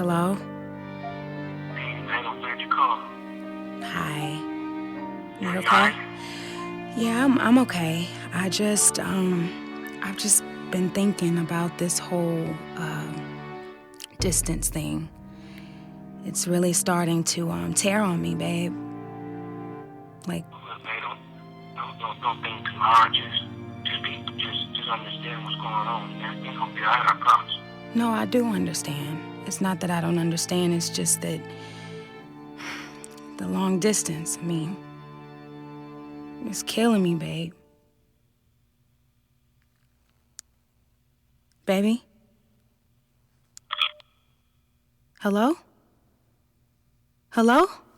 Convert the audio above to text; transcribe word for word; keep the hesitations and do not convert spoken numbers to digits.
Hello? Hey, I don't glad you called. Hi. You Are you okay? alright? Yeah, I'm I'm okay. I just um I've just been thinking about this whole uh distance thing. It's really starting to um tear on me, babe. Like, Look, man, don't, don't, don't, don't think too hard. Just, just be, just, just understand what's going on. And everything's gonna be alright, I promise. no, I do understand. It's not that I don't understand, it's just that the long distance, I mean, it's killing me, babe. Baby? Hello? Hello?